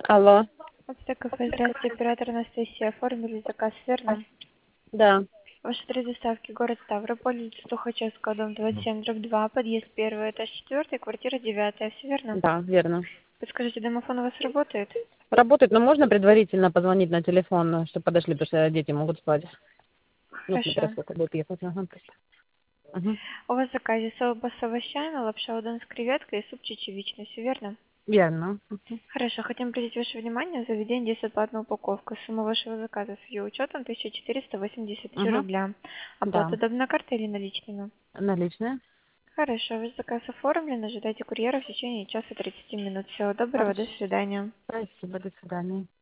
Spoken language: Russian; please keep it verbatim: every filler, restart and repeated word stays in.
Алло. Ацтек кафе, здравствуйте, оператор Анастасия. Оформили заказ, верно? Да, Ваши три доставки: город Ставрополь, улица Тухачевского, дом двадцать семь, дробь два, подъезд первый, этаж четвертый, квартира девятая. Все верно? да, верно. Подскажите, домофон у вас работает? Работает, но можно предварительно позвонить на телефон, чтобы подошли, потому что дети могут спать. Ну, смотря Хорошо. сколько будет ехать. Ага. Угу. У вас в заказе соус с овощами, лапша удон с креветкой и суп чечевичный. Все верно? Верно. Мгм. Хорошо. Хотим обратить ваше внимание, заведение действует платная упаковка. Сумма вашего заказа с ее учетом тысяча четыреста восемьдесят три Угу. рубля. Оплата Да. удобна картой или наличными? Наличные. Хорошо, ваш заказ оформлен. Ожидайте курьера в течение часа тридцати минут. Всего доброго, до Хорошо. свидания. Спасибо, до свидания.